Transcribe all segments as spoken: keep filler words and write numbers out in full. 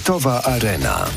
Sportowa Arena.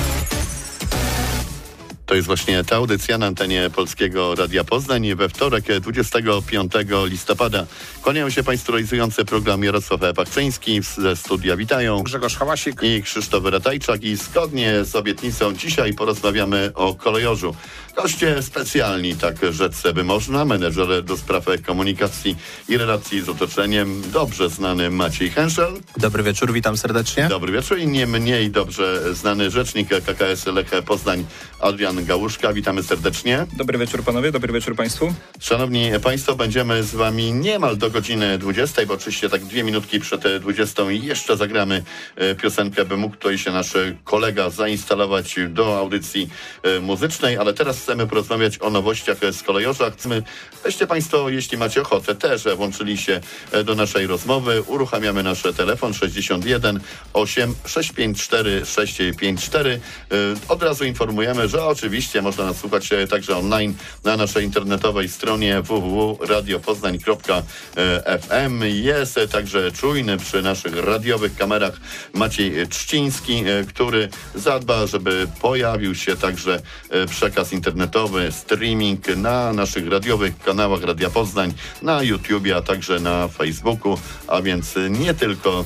To jest właśnie ta audycja na antenie Polskiego Radia Poznań we wtorek, dwudziestego piątego listopada. Kłaniają się Państwu realizujący program Jarosław Pakcyński. Ze studia witają Grzegorz Hałasik i Krzysztof Ratajczak. I zgodnie z obietnicą dzisiaj porozmawiamy o kolejorzu. Goście specjalni, tak rzec by można, menedżer do spraw komunikacji i relacji z otoczeniem, dobrze znany Maciej Henszel. Dobry wieczór, witam serdecznie. Dobry wieczór i nie mniej dobrze znany rzecznik K K S Lech Poznań Adrian Gałuszka. Witamy serdecznie. Dobry wieczór panowie, dobry wieczór państwu. Szanowni państwo, będziemy z wami niemal do godziny dwudziestej, bo oczywiście tak dwie minutki przed dwudziestą i jeszcze zagramy e, piosenkę, by mógł tutaj się nasz kolega zainstalować do audycji e, muzycznej, ale teraz chcemy porozmawiać o nowościach z kolejorza. Chcemy, weźcie państwo, jeśli macie ochotę, też włączyli się do naszej rozmowy. Uruchamiamy nasz telefon sześćdziesiąt jeden osiem sześć pięć cztery sześć pięć cztery. E, od razu informujemy, że oczywiście można nas słuchać także online na naszej internetowej stronie w w w kropka radio poznań kropka f m. Jest także czujny przy naszych radiowych kamerach Maciej Trzciński, który zadba, żeby pojawił się także przekaz internetowy, streaming na naszych radiowych kanałach Radia Poznań, na YouTubie, a także na Facebooku, a więc nie tylko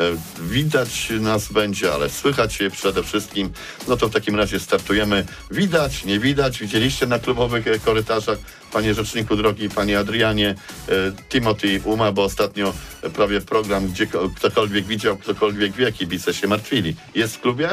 widać nas będzie, ale słychać się przede wszystkim. No to w takim razie startujemy. Widać, nie widać. Widzieliście na klubowych korytarzach, panie rzeczniku drogi, panie Adrianie, Timothy Uma, bo ostatnio prawie program, gdzie ktokolwiek widział, ktokolwiek wie, kibice się martwili. Jest w klubie?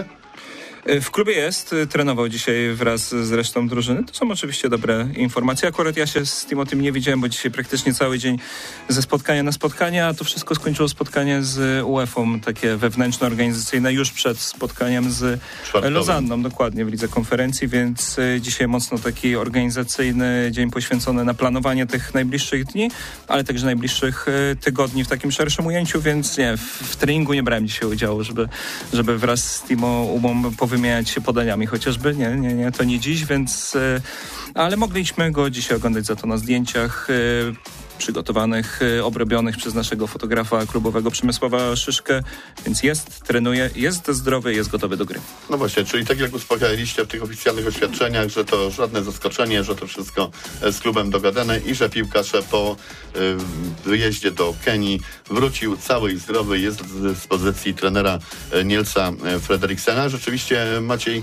W klubie jest, trenował dzisiaj wraz z resztą drużyny. To są oczywiście dobre informacje. Akurat ja się z Timotym nie widziałem, bo dzisiaj praktycznie cały dzień ze spotkania na spotkanie, a to wszystko skończyło spotkanie z UEFA-ą, takie wewnętrzno-organizacyjne, już przed spotkaniem z Czwartkowym. Lozanną, dokładnie, w Lidze Konferencji, więc dzisiaj mocno taki organizacyjny dzień poświęcony na planowanie tych najbliższych dni, ale także najbliższych tygodni w takim szerszym ujęciu, więc nie, w, w treningu nie brałem dzisiaj udziału, żeby, żeby wraz z Timo Umą powymieniać się podaniami chociażby. Nie, nie, nie, to nie dziś, więc... E, ale mogliśmy go dzisiaj oglądać za to na zdjęciach e, przygotowanych, e, obrobionych przez naszego fotografa klubowego Przemysława Szyszkę, więc jest, trenuje, jest zdrowy, jest gotowy do gry. No właśnie, czyli tak jak uspokajaliście w tych oficjalnych oświadczeniach, że to żadne zaskoczenie, że to wszystko z klubem dogadane i że piłkarz po y, wyjeździe do Kenii wrócił cały i zdrowy, jest w dyspozycji trenera Nielsa Fredriksena. Rzeczywiście, Maciej,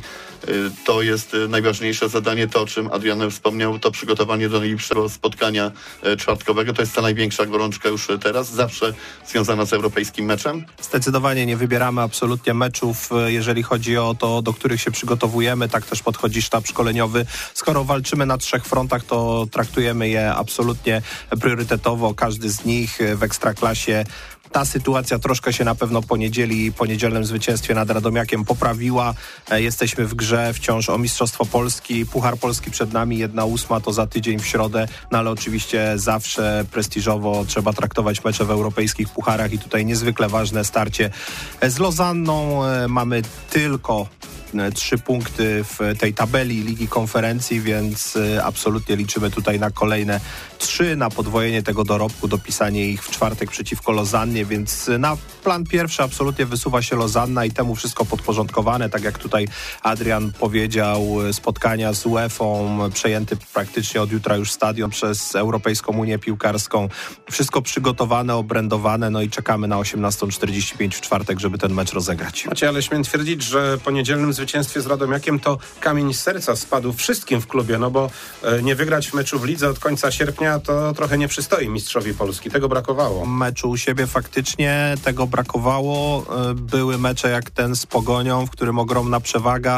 to jest najważniejsze zadanie, to o czym Adrian wspomniał, to przygotowanie do najbliższego spotkania czwartkowego. To jest ta największa gorączka już teraz, zawsze związana z europejskim meczem? Zdecydowanie nie wybieramy absolutnie meczów, jeżeli chodzi o to, do których się przygotowujemy. Tak też podchodzi sztab szkoleniowy. Skoro walczymy na trzech frontach, to traktujemy je absolutnie priorytetowo. Każdy z nich w Ekstraklasie. Ta sytuacja troszkę się na pewno po niedzieli, po niedzielnym zwycięstwie nad Radomiakiem poprawiła. Jesteśmy w grze wciąż o Mistrzostwo Polski. Puchar Polski przed nami, jedna ósma to za tydzień w środę, no ale oczywiście zawsze prestiżowo trzeba traktować mecze w europejskich pucharach i tutaj niezwykle ważne starcie z Lozanną. Mamy tylko trzy punkty w tej tabeli Ligi Konferencji, więc absolutnie liczymy tutaj na kolejne trzy, na podwojenie tego dorobku, dopisanie ich w czwartek przeciwko Lozannie, więc na plan pierwszy absolutnie wysuwa się Lozanna i temu wszystko podporządkowane, tak jak tutaj Adrian powiedział, spotkania z UEFA-ą, przejęty praktycznie od jutra już stadion przez Europejską Unię Piłkarską, wszystko przygotowane, obrędowane, no i czekamy na osiemnasta czterdzieści pięć w czwartek, żeby ten mecz rozegrać. Macie, ale śmiem twierdzić, że po niedzielnym zwycięstwie z Radomiakiem to kamień z serca spadł wszystkim w klubie, no bo e, nie wygrać w meczu w lidze od końca sierpnia to trochę nie przystoi mistrzowi Polski. Tego brakowało. Meczu u siebie faktycznie tego brakowało. E, były mecze jak ten z Pogonią, w którym ogromna przewaga.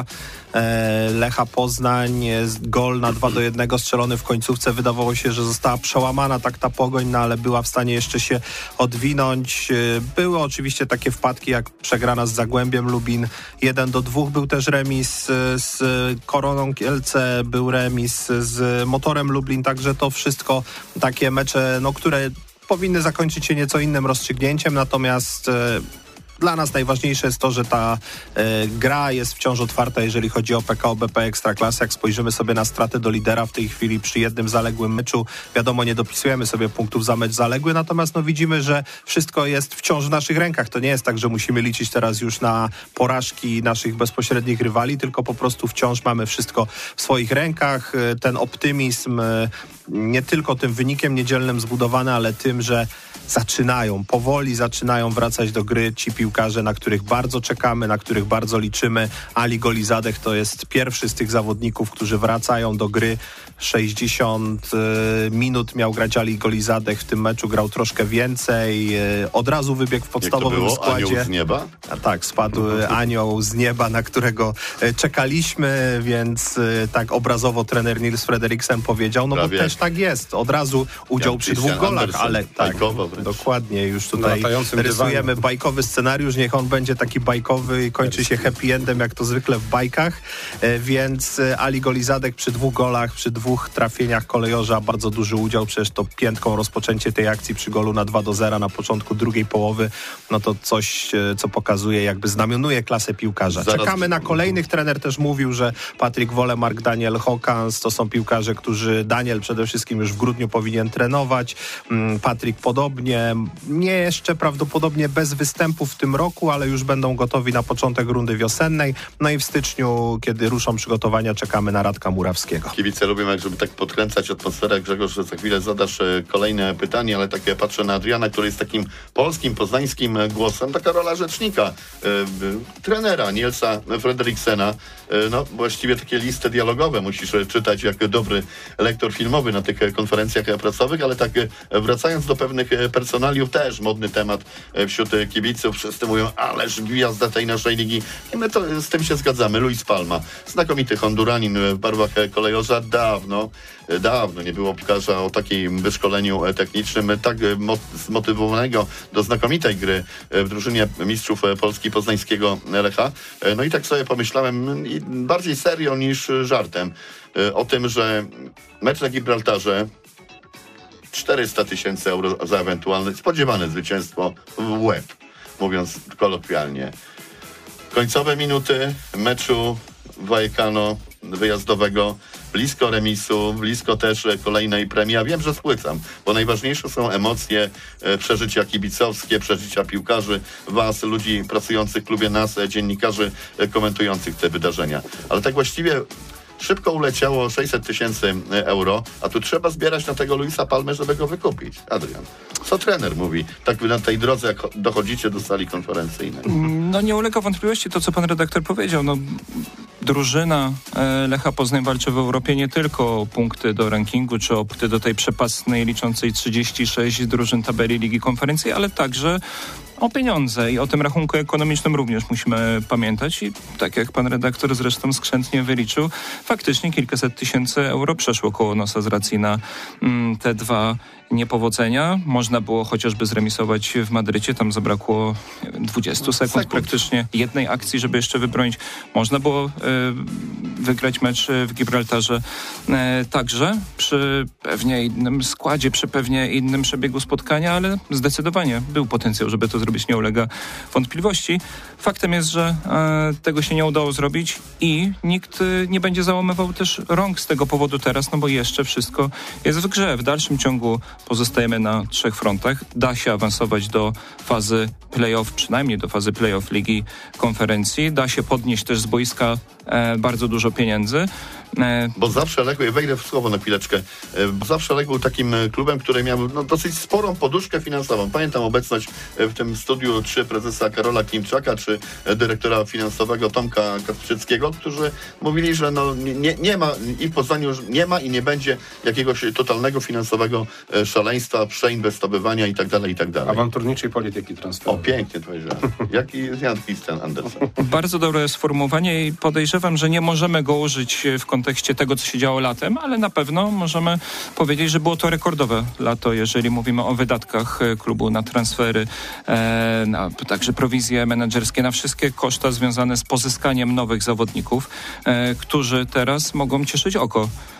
E, Lecha Poznań, gol na dwa do jednego strzelony w końcówce. Wydawało się, że została przełamana tak ta Pogoń, no ale była w stanie jeszcze się odwinąć. E, były oczywiście takie wpadki jak przegrana z Zagłębiem Lubin. jeden do dwóch był też remis z Koroną Kielce, był remis z Motorem Lublin, także to wszystko takie mecze, no, które powinny zakończyć się nieco innym rozstrzygnięciem, natomiast dla nas najważniejsze jest to, że ta e, gra jest wciąż otwarta, jeżeli chodzi o P K O B P Ekstraklasy. Jak spojrzymy sobie na straty do lidera w tej chwili przy jednym zaległym meczu, wiadomo, nie dopisujemy sobie punktów za mecz zaległy, natomiast no widzimy, że wszystko jest wciąż w naszych rękach. To nie jest tak, że musimy liczyć teraz już na porażki naszych bezpośrednich rywali, tylko po prostu wciąż mamy wszystko w swoich rękach. Ten optymizm nie tylko tym wynikiem niedzielnym zbudowany, ale tym, że zaczynają, powoli zaczynają wracać do gry ci piłkarze, na których bardzo czekamy, na których bardzo liczymy. Ali Golizadeh to jest pierwszy z tych zawodników, którzy wracają do gry. sześćdziesiąt minut miał grać Ali Golizadeh w tym meczu, grał troszkę więcej. Od razu wybiegł w podstawowym Jak to było? składzie. Anioł z nieba? A tak, spadł anioł z nieba, na którego czekaliśmy, więc tak obrazowo trener Nils Frederiksen powiedział, no Prawie bo też tak jest. Od razu udział Jan przy dwóch Christian golach, Andersen, ale tak, bajkowo wręcz. dokładnie, już tutaj latającym rysujemy dywanie. bajkowy scenariusz, niech on będzie taki bajkowy i kończy się happy endem, jak to zwykle w bajkach, e, więc Ali Golizadeh przy dwóch golach, przy dwóch trafieniach kolejorza, bardzo duży udział, przecież to piętką rozpoczęcie tej akcji przy golu na dwa do zera na początku drugiej połowy, no to coś, e, co pokazuje, jakby znamionuje klasę piłkarza. Zaraz- Czekamy na kolejnych, trener też mówił, że Patryk Wolemark, Daniel Hokans to są piłkarze, którzy, Daniel przede wszystkim już w grudniu powinien trenować, Patryk podobnie, nie jeszcze prawdopodobnie bez występów w tym roku, ale już będą gotowi na początek rundy wiosennej, no i w styczniu, kiedy ruszą przygotowania, czekamy na Radka Murawskiego. Kibice lubią, jak żeby tak podkręcać atmosferę. Grzegorz, że za chwilę zadasz e, kolejne pytanie, ale tak ja patrzę na Adriana, który jest takim polskim, poznańskim e, głosem. Taka rola rzecznika, e, e, trenera Nielsa Frederiksena. E, no właściwie takie listy dialogowe musisz e, czytać jak dobry lektor filmowy na tych e, konferencjach e, prasowych, ale tak e, wracając do pewnych e, personaliów, też modny temat e, wśród e, kibiców. Wszyscy mówią, ależ gwiazda tej naszej ligi. I my to, z tym się zgadzamy. Luis Palma, znakomity Honduranin w barwach e, kolejorza. Dawno, e, dawno nie było piłkarza o takim wyszkoleniu e, technicznym, e, tak e, mo- zmotywowanego do znakomitej gry e, w drużynie mistrzów e, Polski poznańskiego Lecha. E, no i tak sobie pomyślałem, i bardziej serio niż e, żartem, e, o tym, że mecz na Gibraltarze, czterysta tysięcy euro za ewentualne spodziewane zwycięstwo w łeb, mówiąc kolokwialnie. Końcowe minuty meczu Vallecano wyjazdowego, blisko remisu, blisko też kolejnej premii. Ja wiem, że spłycam, bo najważniejsze są emocje, e, przeżycia kibicowskie, przeżycia piłkarzy, was, ludzi pracujących w klubie, nas, e, dziennikarzy e, komentujących te wydarzenia. Ale tak właściwie szybko uleciało sześćset tysięcy euro, a tu trzeba zbierać na tego Luisa Palmę, żeby go wykupić. Adrian, co trener mówi tak na tej drodze, jak dochodzicie do sali konferencyjnej? No nie ulega wątpliwości to, co pan redaktor powiedział. No, drużyna e, Lecha Poznań walczy w Europie nie tylko o punkty do rankingu, czy o punkty do tej przepastnej, liczącej trzydzieści sześć drużyn tabeli Ligi Konferencji, ale także o pieniądze i o tym rachunku ekonomicznym również musimy pamiętać i tak jak pan redaktor zresztą skrzętnie wyliczył, faktycznie kilkaset tysięcy euro przeszło koło nosa z racji na mm, te dwa niepowodzenia. Można było chociażby zremisować w Madrycie, tam zabrakło nie wiem, dwadzieścia sekund, Sekund. praktycznie jednej akcji, żeby jeszcze wybronić. Można było e, wygrać mecz w Gibraltarze e, także przy pewnie innym składzie, przy pewnie innym przebiegu spotkania, ale zdecydowanie był potencjał, żeby to zrobić, nie ulega wątpliwości. Faktem jest, że e, tego się nie udało zrobić i nikt e, nie będzie załamywał też rąk z tego powodu teraz, no bo jeszcze wszystko jest w grze. W dalszym ciągu pozostajemy na trzech frontach. Da się awansować do fazy play-off, przynajmniej do fazy play-off Ligi Konferencji. Da się podnieść też z boiska e, bardzo dużo pieniędzy. E, Bo zawsze Lech, ja wejdę w słowo na chwileczkę, e, bo zawsze Lech był takim e, klubem, który miał no, dosyć sporą poduszkę finansową. Pamiętam obecność e, w tym studiu czy prezesa Karola Klimczaka, czy e, dyrektora finansowego Tomka Kasprzyckiego, którzy mówili, że no, nie, nie ma i w Poznaniu już nie ma i nie będzie jakiegoś totalnego finansowego e, szaleństwa, przeinwestowywania i tak dalej, i tak dalej. Awanturniczej polityki O, transferowej. pięknie to powiedziałem. Jaki jest Jan Christian Andersen? Bardzo dobre sformułowanie i podejrzewam, że nie możemy go użyć w kontekście tego, co się działo latem, ale na pewno możemy powiedzieć, że było to rekordowe lato, jeżeli mówimy o wydatkach klubu na transfery, e, na także prowizje menedżerskie, na wszystkie koszta związane z pozyskaniem nowych zawodników, e, którzy teraz mogą cieszyć oko.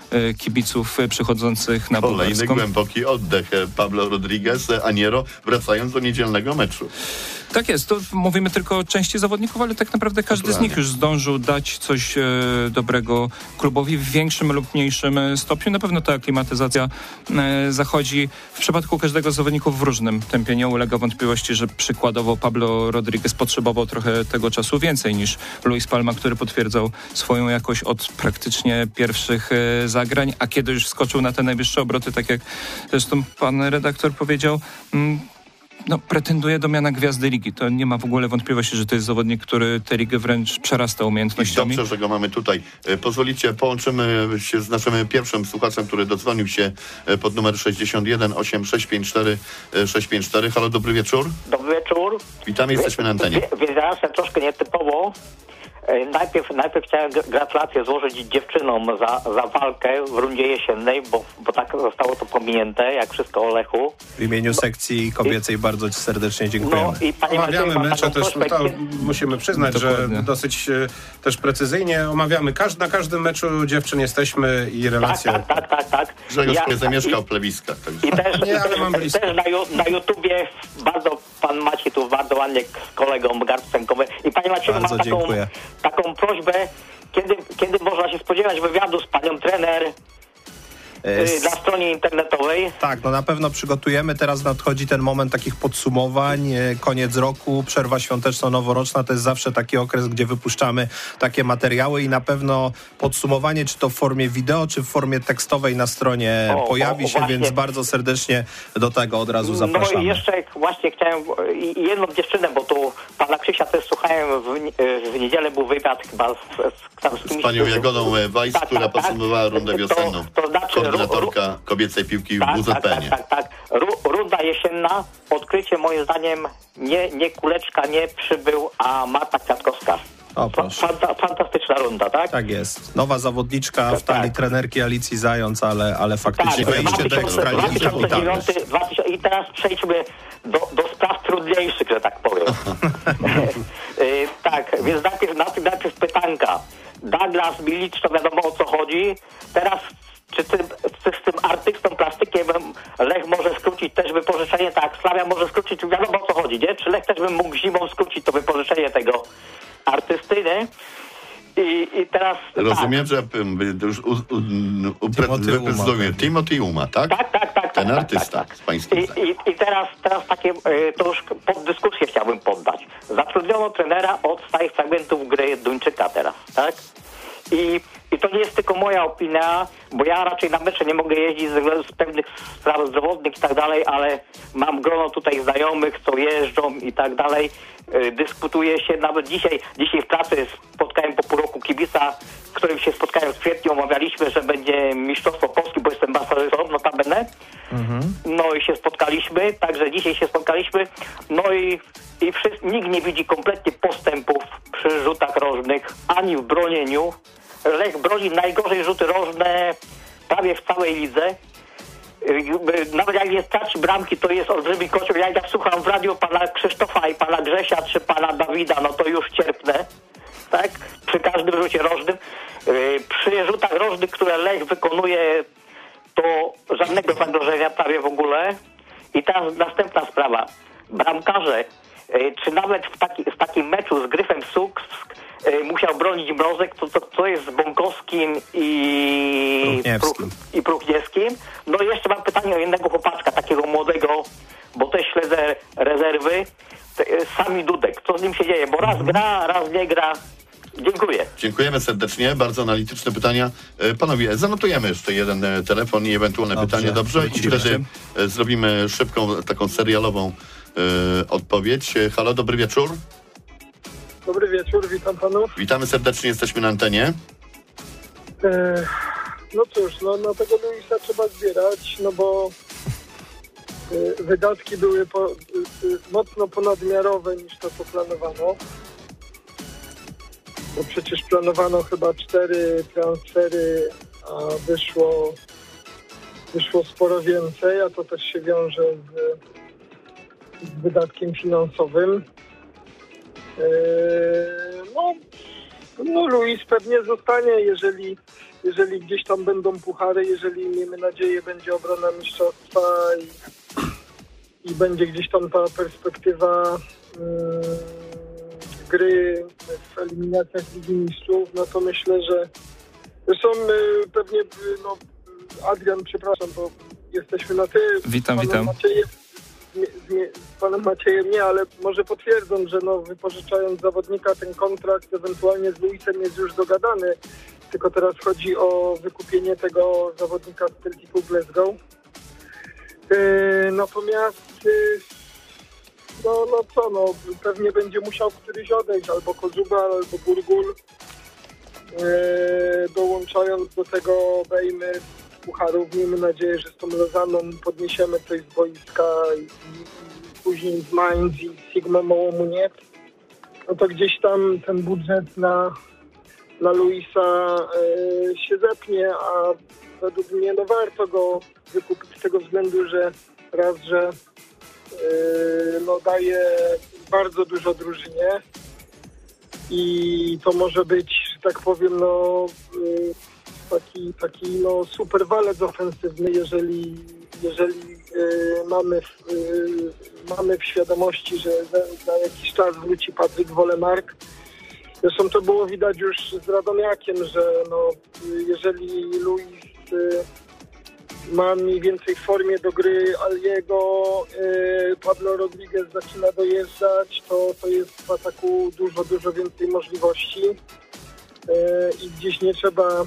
kibiców przychodzących na Kolejny Bułgarską. głęboki oddech. Pablo Rodriguez, Aniero, wracając do niedzielnego meczu. Tak jest, to mówimy tylko o części zawodników, ale tak naprawdę każdy z nich już zdążył dać coś e, dobrego klubowi w większym lub mniejszym stopniu. Na pewno ta aklimatyzacja e, zachodzi w przypadku każdego z zawodników w różnym tempie. Nie ulega wątpliwości, że przykładowo Pablo Rodriguez potrzebował trochę tego czasu więcej niż Luis Palma, który potwierdzał swoją jakość od praktycznie pierwszych e, zagrań, a kiedy już skoczył na te najwyższe obroty, tak jak zresztą pan redaktor powiedział, mm, no, pretenduje do miana gwiazdy ligi. To nie ma w ogóle wątpliwości, że to jest zawodnik, który tę ligę wręcz przerasta umiejętnościami. Dobrze, że go mamy tutaj. Pozwolicie, połączymy się z naszym pierwszym słuchaczem, który dodzwonił się pod numer sześćdziesiąt jeden osiem sześć pięć cztery sześć pięć cztery. Halo, dobry wieczór. Dobry wieczór. Witamy, jesteśmy na antenie. Więc teraz troszkę nietypowo. Najpierw, najpierw chciałem gratulacje złożyć dziewczynom za, za walkę w rundzie jesiennej, bo, bo tak zostało to pominięte, jak wszystko o Lechu. W imieniu sekcji kobiecej bardzo ci serdecznie dziękujemy. No i pani Omawiamy Martyna, mecze też, no to musimy przyznać, Dokładnie. że dosyć e, też precyzyjnie omawiamy. Każdy, na każdym meczu dziewczyn jesteśmy i tak, relacje. tak, tak, tak, tak. Grzegorz Ja- nie zamieszkał i- w plebiskach. Także. I też, Nie, i ale też, mam blisko. też na, ju- na YouTubie bardzo pan Maciej tu bardzo ładnie z kolegą Garstękowy. I pani Maciej, mam Bardzo taką, dziękuję. taką prośbę, kiedy, kiedy można się spodziewać wywiadu z panią trener E, y, na stronie internetowej. Tak, no na pewno przygotujemy. Teraz nadchodzi ten moment takich podsumowań. e, Koniec roku, przerwa świąteczno-noworoczna to jest zawsze taki okres, gdzie wypuszczamy takie materiały i na pewno podsumowanie, czy to w formie wideo, czy w formie tekstowej na stronie O, pojawi o, się, właśnie. więc bardzo serdecznie do tego od razu No zapraszamy. i jeszcze właśnie chciałem i- i jedną dziewczynę, bo tu pana Krzysia też słuchałem, w, nie- w niedzielę był wywiad chyba z, z, tam z, Z kimś, panią Jagodą Weiss, Tak, która tak, tak. podsumowała rundę To- wiosenną. to znaczy, Koordynatorka kobiecej piłki w Tak, tak, WZP-nie. tak, tak, tak. Ru- Runda jesienna, odkrycie moim zdaniem nie, nie Kuleczka nie przybył, a Marta Kwiatkowska. O, proszę. Fanta- fantastyczna runda, tak? Tak jest. Nowa zawodniczka w Tak, talii tak. trenerki Alicji Zając, ale, ale faktycznie Tak, wejście do dwa tysiące Ekstraligi kapitalne. dziewiąty, dwa tysiące I teraz przejdźmy do, do spraw trudniejszych, że tak powiem. Y, tak, więc najpierw, najpierw, najpierw pytanka. Douglas, Milicz, to wiadomo o co chodzi. Teraz czy, ty, czy z tym artystą, plastykiem Lech może skrócić też wypożyczenie, tak jak Slavia może skrócić, wiadomo o co chodzi, nie? Czy Lech też by mógł zimą skrócić to wypożyczenie tego artysty, nie? I, i teraz... Rozumiem, że um, już u, u, u, Timothy Uma, upre- tak. Timothy Uma, tak? Tak, tak, tak. Ten tak, artysta tak, tak. z pańskich I, zdań. i, I teraz, teraz takie, y, to już pod dyskusję chciałbym poddać. Zatrudniono trenera od stałych fragmentów gry Duńczyka teraz, tak? I, I to nie jest tylko moja opinia, bo ja raczej na mecze nie mogę jeździć ze względu z pewnych spraw zdrowotnych i tak dalej, ale mam grono tutaj znajomych, co jeżdżą i tak dalej. Y, dyskutuje się, nawet dzisiaj, dzisiaj w pracy spotkałem po pół roku kibica, z którym się spotkałem w kwietniu, omawialiśmy, że będzie Mistrzostwo Polski, bo jestem ambasadorem, notabene. No i się spotkaliśmy, także dzisiaj się spotkaliśmy, no i, i wszyscy, nikt nie widzi kompletnie postępów przy rzutach rożnych, ani w bronieniu. Lech broni najgorzej rzuty rożne prawie w całej lidze. Yy, Nawet jak nie straci bramki, to jest olbrzymi kocioł. Ja jak słucham w radiu pana Krzysztofa i pana Grzesia, czy pana Dawida, no to już cierpnę, tak? Przy każdym rzucie rożnym. Yy, Przy rzutach rożnych, które Lech wykonuje, to żadnego zagrożenia prawie w ogóle. I teraz następna sprawa. Bramkarze, y, czy nawet w, taki, w takim meczu z Gryfem Słupsk y, musiał bronić Mrozek, to, to, to jest z Bąkowskim i Pruchniewskim. Pruch- i Pruchniewskim. No i jeszcze mam pytanie o jednego chłopaczka, takiego młodego, bo też śledzę rezerwy. Te- y, Sami Dudek. Co z nim się dzieje? Bo raz gra, raz nie gra. Dziękuję. Dziękujemy serdecznie, bardzo analityczne pytania. E, Panowie, zanotujemy jeszcze jeden e, telefon i ewentualne Dobrze, pytanie, dobrze? I oczywiście. wtedy e, zrobimy szybką, taką serialową e, odpowiedź. E, Halo, dobry wieczór. Dobry wieczór, witam panów. Witamy serdecznie, jesteśmy na antenie. E, no cóż, no, na tego Luisa trzeba zbierać, no bo e, wydatki były po, e, e, mocno ponadmiarowe niż to, co planowano. Bo przecież planowano chyba cztery transfery, a wyszło, wyszło sporo więcej, a to też się wiąże z, z wydatkiem finansowym. E, no, No Luis pewnie zostanie, jeżeli, jeżeli gdzieś tam będą puchary, jeżeli miejmy nadzieję będzie obrona mistrzostwa i, i będzie gdzieś tam ta perspektywa mm, gry w eliminacjach Ligi Mistrzów, no to myślę, że zresztą y, pewnie y, no, Adrian, przepraszam, bo jesteśmy na ty. Witam, witam. Maciejem, z, nie, z panem Maciejem nie, ale może potwierdzą, że no, wypożyczając zawodnika ten kontrakt ewentualnie z Luisem jest już dogadany, tylko teraz chodzi o wykupienie tego zawodnika z Celticu Glasgow. Yy, natomiast yy, no, no co, no pewnie będzie musiał któryś odejść, albo Kozuba, albo Burgul, yy, dołączając do tego Bejmy pucharów. Miejmy nadzieję, że z tą Lozaną podniesiemy coś z boiska i, i, i później z Mainz i Sigma Mołomuniec. No to gdzieś tam ten budżet na, na Luisa yy, się zepnie, a według mnie no warto go wykupić z tego względu, że raz, że yy, no daje bardzo dużo drużynie i to może być, że tak powiem, no yy, taki, taki no super walec ofensywny, jeżeli, jeżeli yy, mamy, w, yy, mamy w świadomości, że za, za jakiś czas wróci Patryk Wolemark. Zresztą to było widać już z Radomiakiem, że no, jeżeli Luis yy, ma mniej więcej w formie do gry Aliego, yy, Pablo Rodriguez zaczyna dojeżdżać, to, to jest w ataku dużo, dużo więcej możliwości yy, i gdzieś nie trzeba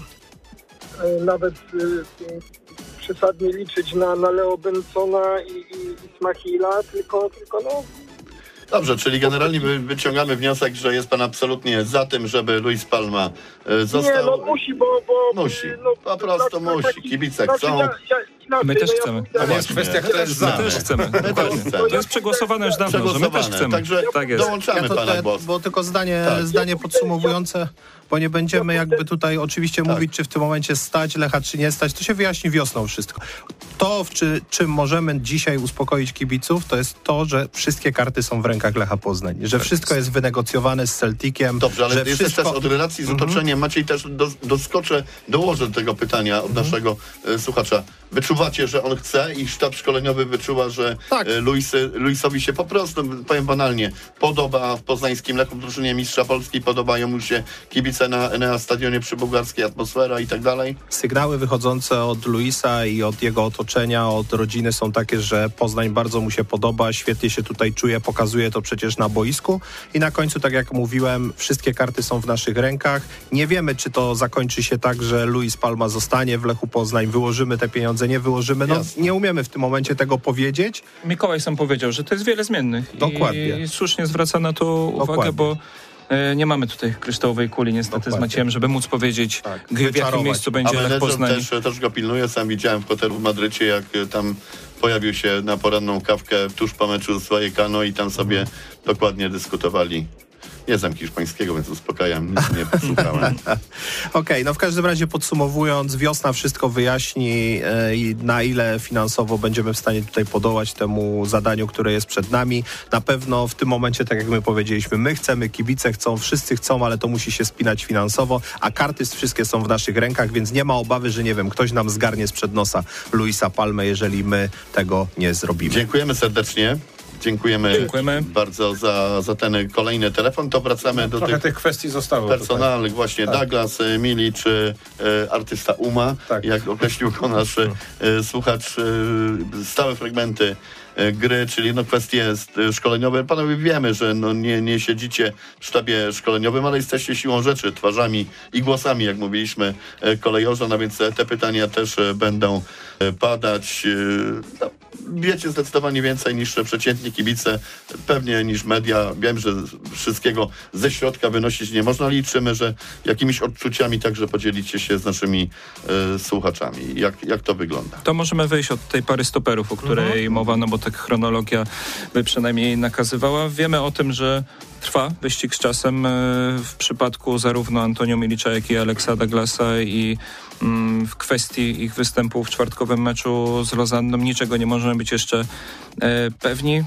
yy, nawet yy, przesadnie liczyć na, na Leo Bensona i, i, i Smachila, tylko, tylko no Dobrze, czyli generalnie wy, wyciągamy wniosek, że jest pan absolutnie za tym, żeby Luis Palma e, został... Nie, no musi, bo... bo musi, no, po prostu tak, musi, taki, kibice znaczy, chcą. Ja, ja, inaczej, My też no ja chcemy. ja, To nie jest kwestia, kto jest za. My też chcemy. Dokładnie. To jest przegłosowane już dawno, że my też chcemy. Także Tak jest. dołączamy Ja to pana te, głos. bo tylko zdanie, Tak. zdanie podsumowujące, bo nie będziemy jakby tutaj oczywiście Tak. mówić, czy w tym momencie stać Lecha, czy nie stać. To się wyjaśni wiosną wszystko. To, w czy, czym możemy dzisiaj uspokoić kibiców, to jest to, że wszystkie karty są w rękach Lecha Poznań. Że wszystko jest wynegocjowane z Celticiem. Dobrze, ale że jesteś wszystko... też od relacji z otoczeniem. Maciej, też do, doskoczę, dołożę do tego pytania od naszego e, słuchacza. Wyczuwacie, że on chce i sztab szkoleniowy wyczuwa, że Tak. e, Luis, Luisowi się po prostu, powiem banalnie, podoba w poznańskim Lechu w drużynie mistrza Polski, podobają mu się kibice na Enea Stadionie przy Bułgarskiej, atmosfera i tak dalej? Sygnały wychodzące od Luisa i od jego otoczenia, od rodziny są takie, że Poznań bardzo mu się podoba, świetnie się tutaj czuje, pokazuje to przecież na boisku i na końcu, tak jak mówiłem, wszystkie karty są w naszych rękach. Nie wiemy, czy to zakończy się tak, że Luis Palma zostanie w Lechu Poznań, wyłożymy te pieniądze, nie wyłożymy. No, Jasne. nie umiemy w tym momencie tego powiedzieć. Mikołaj sam powiedział, że to jest wiele zmiennych. Dokładnie. I słusznie zwraca na to uwagę, Dokładnie. bo e, nie mamy tutaj kryształowej kuli niestety Dokładnie. z Maciejem, żeby móc powiedzieć, Tak, g- w jakim wyczarować. miejscu A będzie Lech menedżer Poznań. też, też go pilnuje. Sam widziałem w hotelu w Madrycie, jak e, tam pojawił się na poranną kawkę tuż po meczu z Vallecano i tam sobie dokładnie dyskutowali. Nie znam hiszpańskiego, więc uspokajam, nic nie posłuchałem. Okej, no w każdym razie podsumowując, wiosna wszystko wyjaśni e, i na ile finansowo będziemy w stanie tutaj podołać temu zadaniu, które jest przed nami. Na pewno w tym momencie, tak jak my powiedzieliśmy, my chcemy, kibice chcą, wszyscy chcą, ale to musi się spinać finansowo, a karty wszystkie są w naszych rękach, więc nie ma obawy, że nie wiem, ktoś nam zgarnie sprzed nosa Luisa Palmę, jeżeli my tego nie zrobimy. Dziękujemy serdecznie. Dziękujemy, Dziękujemy. bardzo za, za ten kolejny telefon. To wracamy do Trochę tych tych kwestii zostało. personalnych. Właśnie Tak. Douglas, e, Mili czy e, artysta Uma, Tak. jak określił go nasz e, słuchacz, e, stałe fragmenty e, gry, czyli no kwestie e, szkoleniowe. Panowie, wiemy, że no nie, nie siedzicie w sztabie szkoleniowym, ale jesteście siłą rzeczy, twarzami i głosami, jak mówiliśmy, e, kolejorza, no więc te pytania też e, będą e, padać. E, no, wiecie zdecydowanie więcej niż przeciętni kibice, pewnie niż media. Wiem, że wszystkiego ze środka wynosić nie można. Liczymy, że jakimiś odczuciami także podzielicie się z naszymi e, słuchaczami. Jak, jak to wygląda? To możemy wyjść od tej pary stoperów, o której Mhm. mowa, no bo tak chronologia by przynajmniej nakazywała. Wiemy o tym, że trwa wyścig z czasem e, w przypadku zarówno Antonio Milicza, jak i Alexa Douglasa i mm, w kwestii ich występu w czwartkowym meczu z Lozanną niczego nie możemy być jeszcze e, pewni.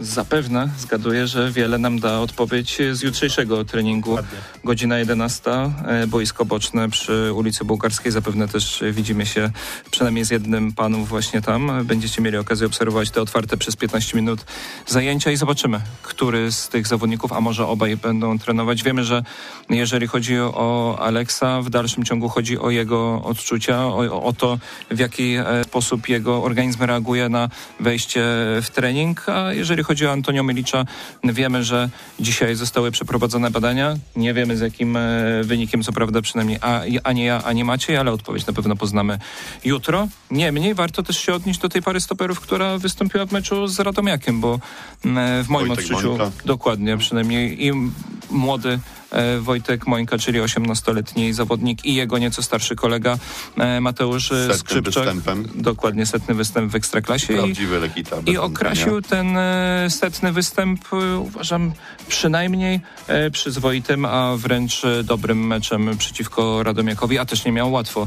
zapewne zgaduję, że wiele nam da odpowiedź z jutrzejszego treningu. Ładnie. Godzina jedenasta, boisko boczne przy ulicy Bułgarskiej. Zapewne też widzimy się przynajmniej z jednym panów właśnie tam. Będziecie mieli okazję obserwować te otwarte przez piętnaście minut zajęcia i zobaczymy, który z tych zawodników, a może obaj będą trenować. Wiemy, że jeżeli chodzi o Aleksa, w dalszym ciągu chodzi o jego odczucia, o, o to, w jaki sposób jego organizm reaguje na wejście w trening, a jeżeli chodzi o Antonio Milicza, wiemy, że dzisiaj zostały przeprowadzone badania. Nie wiemy, z jakim wynikiem, co prawda, przynajmniej a, ani ja, ani Maciej, ale odpowiedź na pewno poznamy jutro. Niemniej warto też się odnieść do tej pary stoperów, która wystąpiła w meczu z Radomiakiem, bo w moim Wojtek odczuciu Mońka. Dokładnie, przynajmniej i młody Wojtek Mońka, czyli osiemnastoletni zawodnik i jego nieco starszy kolega Mateusz setnym Skrzypczak. Występem. Dokładnie, setny występ w Ekstraklasie. Prawdziwy Lekita. I okrasił ten setny występ, uważam, przynajmniej przyzwoitym, a wręcz dobrym meczem przeciwko Radomiakowi, a też nie miał łatwo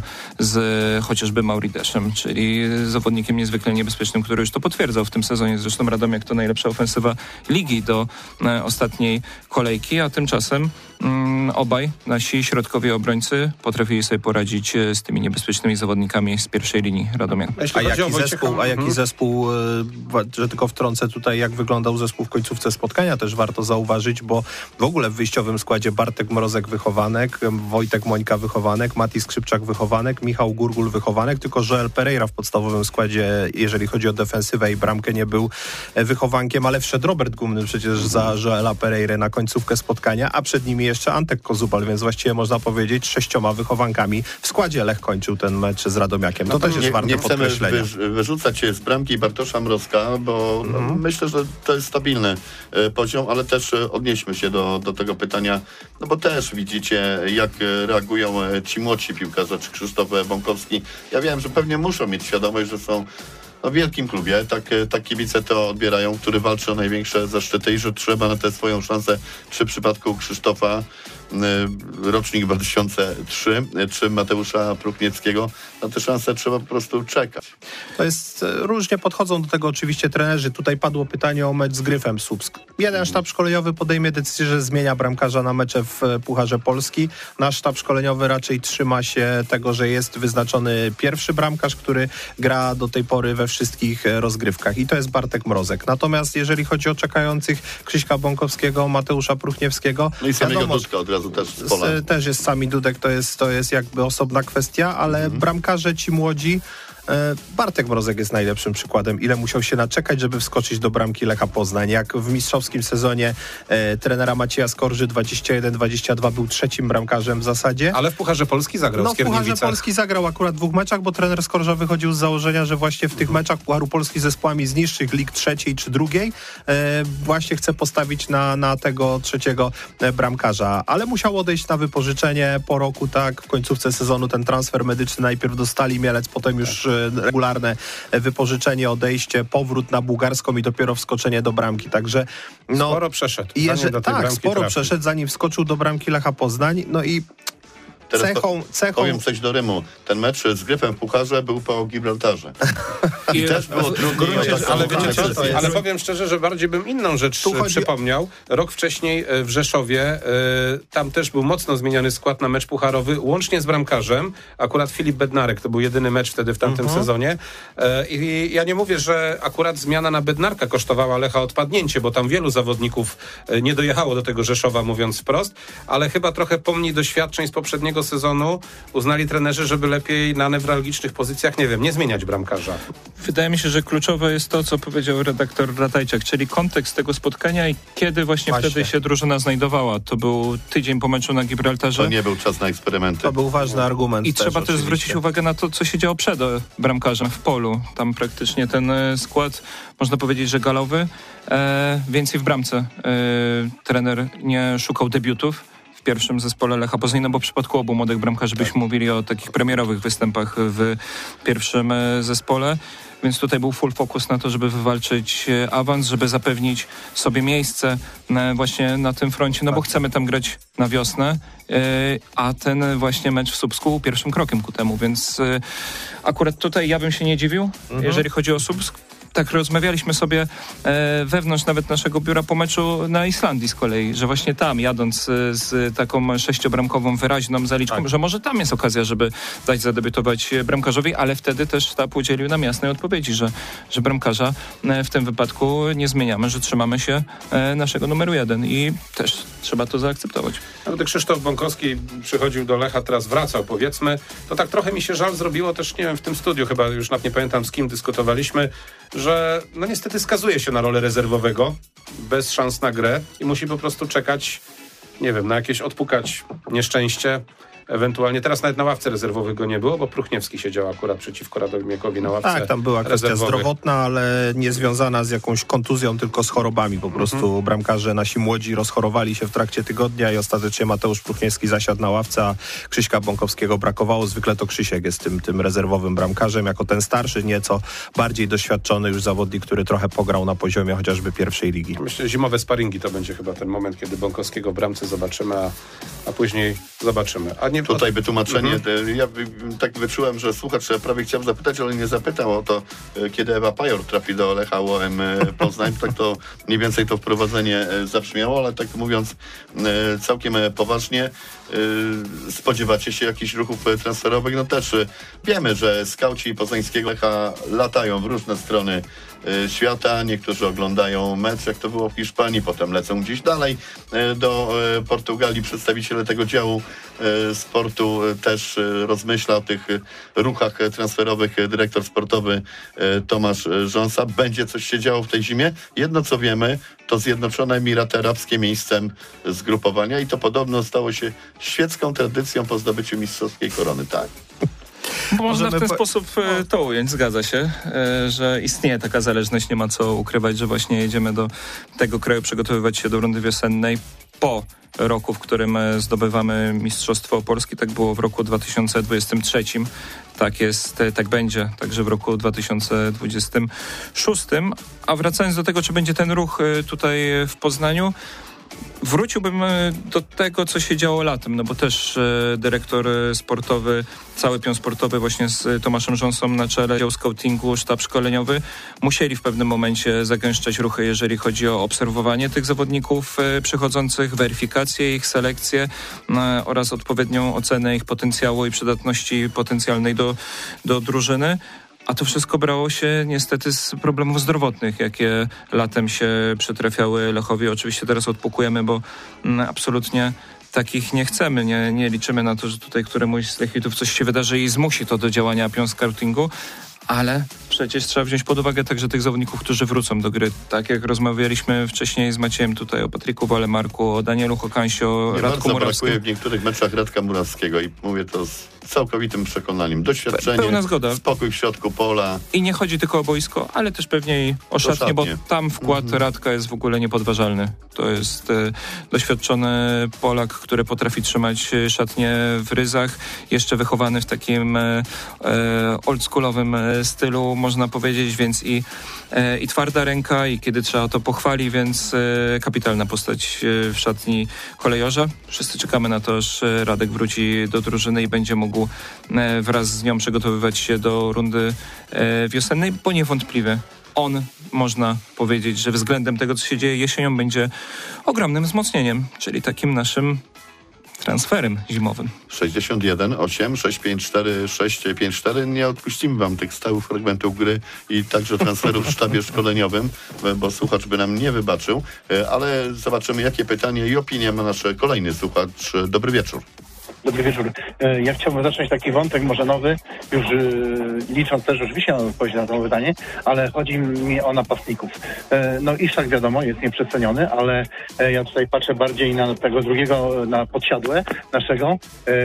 z chociażby Maurideszem, czyli zawodnikiem niezwykle niebezpiecznym, który już to potwierdzał w tym sezonie. Zresztą Radomiak to najlepsza ofensywa ligi do ostatniej kolejki, a tymczasem Mm, obaj nasi środkowi obrońcy potrafili sobie poradzić z tymi niebezpiecznymi zawodnikami z pierwszej linii Radomia. A jaki zespół, a jaki zespół, że tylko wtrącę tutaj, jak wyglądał zespół w końcówce spotkania, też warto zauważyć, bo w ogóle w wyjściowym składzie Bartek Mrozek wychowanek, Wojtek Mońka wychowanek, Mati Skrzypczak wychowanek, Michał Gurgul wychowanek, tylko Joel Pereira w podstawowym składzie, jeżeli chodzi o defensywę i bramkę, nie był wychowankiem, ale wszedł Robert Gumny przecież za Joela Pereira na końcówkę spotkania, a przed nimi jeszcze Antek Kozubal, więc właściwie można powiedzieć sześcioma wychowankami w składzie Lech kończył ten mecz z Radomiakiem. To no to też jest nie, warte nie chcemy podkreślenia. Wy, wyrzucać z bramki Bartosza Mrozka, bo mm. no, myślę, że to jest stabilny e, poziom, ale też e, odnieśmy się do, do tego pytania, no bo też widzicie, jak reagują e, ci młodsi piłkarze, czy Krzysztof Bąkowski. Ja wiem, że pewnie muszą mieć świadomość, że są w wielkim klubie, tak, tak kibice to odbierają, który walczy o największe zaszczyty i że trzeba na tę swoją szansę, czy w przypadku Krzysztofa, rocznik dwa tysiące trzeci, czy Mateusza Pruchnieckiego, na tę szansę trzeba po prostu czekać. To jest, różnie podchodzą do tego oczywiście trenerzy. Tutaj padło pytanie o mecz z Gryfem Słupsk. Jeden sztab szkoleniowy podejmie decyzję, że zmienia bramkarza na mecze w Pucharze Polski. Nasz sztab szkoleniowy raczej trzyma się tego, że jest wyznaczony pierwszy bramkarz, który gra do tej pory we wszystkich rozgrywkach i to jest Bartek Mrozek. Natomiast jeżeli chodzi o czekających Krzyśka Bąkowskiego, Mateusza Pruchniewskiego, no i samego Dudka od razu też z pola. Też jest Sami Dudek, to jest, to jest jakby osobna kwestia, ale mhm. bramkarze ci młodzi, Bartek Mrozek jest najlepszym przykładem, ile musiał się naczekać, żeby wskoczyć do bramki Lecha Poznań. Jak w mistrzowskim sezonie e, trenera Macieja Skorży dwadzieścia jeden dwadzieścia dwa był trzecim bramkarzem w zasadzie. Ale w Pucharze Polski zagrał no, z Skierniewicach. w Pucharze Polski zagrał akurat w dwóch meczach, bo trener Skorża wychodził z założenia, że właśnie w tych meczach Pucharu Polski z zespołami z niższych lig trzeciej czy drugiej e, właśnie chce postawić na, na tego trzeciego e, bramkarza. Ale musiał odejść na wypożyczenie po roku, tak, w końcówce sezonu ten transfer medyczny najpierw do Stali Mielec, potem już regularne wypożyczenie, odejście, powrót na bułgarską i dopiero wskoczenie do bramki. Także no, sporo przeszedł. Jeże, do tej tak, bramki sporo trafił. przeszedł, zanim wskoczył do bramki Lecha Poznań. No i Teraz cechą, cechą... powiem coś do Rymu. Ten mecz z Gryfem w Pucharze był po Gibraltarze. I, I też było trudniej. Ale, wiecie, co, to jest? ale powiem szczerze, że bardziej bym inną rzecz tu przypomniał. Rok wcześniej w Rzeszowie, y, tam też był mocno zmieniany skład na mecz pucharowy, łącznie z bramkarzem. Akurat Filip Bednarek, to był jedyny mecz wtedy w tamtym uh-huh. sezonie. Y, I ja nie mówię, że akurat zmiana na Bednarka kosztowała Lecha odpadnięcie, bo tam wielu zawodników nie dojechało do tego Rzeszowa, mówiąc wprost, ale chyba trochę pomniej doświadczeń z poprzedniego sezonu uznali trenerzy, żeby lepiej na newralgicznych pozycjach, nie wiem, nie zmieniać bramkarza. Wydaje mi się, że kluczowe jest to, co powiedział redaktor Ratajczak, czyli kontekst tego spotkania i kiedy właśnie, właśnie wtedy się drużyna znajdowała. To był tydzień po meczu na Gibraltarze. To nie był czas na eksperymenty. To był ważny argument. I też, trzeba też zwrócić uwagę na to, co się działo przed bramkarzem w polu. Tam praktycznie ten skład, można powiedzieć, że galowy. E, więcej w bramce. E, trener nie szukał debiutów w pierwszym zespole Lecha Poznań, no bo w przypadku obu młodych bramkarzy byśmy mówili o takich premierowych występach w pierwszym zespole. Więc tutaj był full focus na to, żeby wywalczyć awans, żeby zapewnić sobie miejsce właśnie na tym froncie, no bo chcemy tam grać na wiosnę, a ten właśnie mecz w Słupsku był pierwszym krokiem ku temu, więc akurat tutaj ja bym się nie dziwił, mhm. jeżeli chodzi o Słupsk. tak rozmawialiśmy sobie e, wewnątrz nawet naszego biura po meczu na Islandii z kolei, że właśnie tam jadąc e, z taką sześciobramkową wyraźną zaliczką, tak. że może tam jest okazja, żeby dać zadebiutować bramkarzowi, ale wtedy też sztab udzielił nam jasnej odpowiedzi, że, że bramkarza e, w tym wypadku nie zmieniamy, że trzymamy się e, naszego numeru jeden i też trzeba to zaakceptować. Ale gdy Krzysztof Bąkowski przychodził do Lecha, teraz wracał, powiedzmy, to tak trochę mi się żal zrobiło też, nie wiem, w tym studiu, chyba już nawet nie pamiętam z kim dyskutowaliśmy, że no niestety skazuje się na rolę rezerwowego, bez szans na grę i musi po prostu czekać, nie wiem, na jakieś odpukać nieszczęście. Ewentualnie teraz nawet na ławce rezerwowych go nie było, bo Pruchniewski siedział akurat przeciwko Radomiekowi na ławce Tak, tam była kwestia rezerwowych. zdrowotna, ale nie związana z jakąś kontuzją, tylko z chorobami. Po prostu mhm. bramkarze nasi młodzi rozchorowali się w trakcie tygodnia i ostatecznie Mateusz Pruchniewski zasiadł na ławce, a Krzyśka Bąkowskiego brakowało. Zwykle to Krzysiek jest tym, tym rezerwowym bramkarzem, jako ten starszy, nieco bardziej doświadczony już zawodnik, który trochę pograł na poziomie chociażby pierwszej ligi. Myślę, że zimowe sparingi to będzie chyba ten moment, kiedy Bąkowskiego w bramce zobaczymy, a, a później zobaczymy. A nie Tutaj wytłumaczenie, mhm. ja tak wyczułem, że słuchacz, ja prawie chciałem zapytać, ale nie zapytał o to, kiedy Ewa Pajor trafi do Lecha U M Poznań, tak to mniej więcej to wprowadzenie zabrzmiało, ale tak mówiąc całkiem poważnie, spodziewacie się jakichś ruchów transferowych? No też wiemy, że skauci poznańskiego Lecha latają w różne strony świata, niektórzy oglądają mecz, jak to było w Hiszpanii, potem lecą gdzieś dalej do Portugalii. Przedstawiciele tego działu sportu też rozmyśla o tych ruchach transferowych dyrektor sportowy Tomasz Rząsa. Będzie coś się działo w tej zimie. Jedno co wiemy, to Zjednoczone Emiraty Arabskie miejscem zgrupowania i to podobno stało się świecką tradycją po zdobyciu mistrzowskiej korony, tak? Można w ten po... sposób to ująć, zgadza się, że istnieje taka zależność, nie ma co ukrywać, że właśnie jedziemy do tego kraju przygotowywać się do rundy wiosennej po roku, w którym zdobywamy Mistrzostwo Polski. Tak było w roku dwa tysiące dwudziestym trzecim. Tak jest, tak będzie także w roku dwa tysiące dwudziestym szóstym. A wracając do tego, czy będzie ten ruch tutaj w Poznaniu, wróciłbym do tego, co się działo latem, no bo też e, dyrektor sportowy, cały pion sportowy właśnie z Tomaszem Rząsą na czele, dział scoutingu, sztab szkoleniowy, musieli w pewnym momencie zagęszczać ruchy, jeżeli chodzi o obserwowanie tych zawodników e, przychodzących, weryfikację ich, selekcję e, oraz odpowiednią ocenę ich potencjału i przydatności potencjalnej do, do drużyny. A to wszystko brało się niestety z problemów zdrowotnych, jakie latem się przytrafiały Lechowi. Oczywiście teraz odpukujemy, bo mm, absolutnie takich nie chcemy. Nie, nie liczymy na to, że tutaj któremuś z Lechitów coś się wydarzy i zmusi to do działania pion scoutingu. Ale przecież trzeba wziąć pod uwagę także tych zawodników, którzy wrócą do gry. Tak jak rozmawialiśmy wcześniej z Maciejem tutaj o Patryku Walemarku, o Danielu Hokansie, o Nie Radku Murawskim. Brakuje w niektórych meczach Radka Murawskiego i mówię to z całkowitym przekonaniem. Doświadczenie, pełna zgoda. Spokój w środku pola. I nie chodzi tylko o boisko, ale też pewnie i o szatnię, szatnie. Bo tam wkład mhm. Radka jest w ogóle niepodważalny. To jest e, doświadczony Polak, który potrafi trzymać szatnię w ryzach, jeszcze wychowany w takim e, oldschoolowym stylu, można powiedzieć, więc i, e, i twarda ręka, i kiedy trzeba to pochwali, więc e, kapitalna postać w szatni kolejorza. Wszyscy czekamy na to, aż Radek wróci do drużyny i będzie mógł e, wraz z nią przygotowywać się do rundy e, wiosennej, bo niewątpliwie on, można powiedzieć, że względem tego, co się dzieje jesienią, będzie ogromnym wzmocnieniem, czyli takim naszym transferem zimowym. sześćdziesiąt jeden osiem sześć pięć cztery sześć pięć cztery. Nie odpuścimy wam tych stałych fragmentów gry i także transferów w sztabie szkoleniowym, bo słuchacz by nam nie wybaczył, ale zobaczymy, jakie pytanie i opinie ma nasz kolejny słuchacz. Dobry wieczór. Dobry wieczór. Ja chciałbym zacząć taki wątek, może nowy, już licząc też oczywiście na odpowiedź na to pytanie, ale chodzi mi o napastników. No Iszak wiadomo, jest nieprzeceniony, ale ja tutaj patrzę bardziej na tego drugiego, na podsiadłe naszego.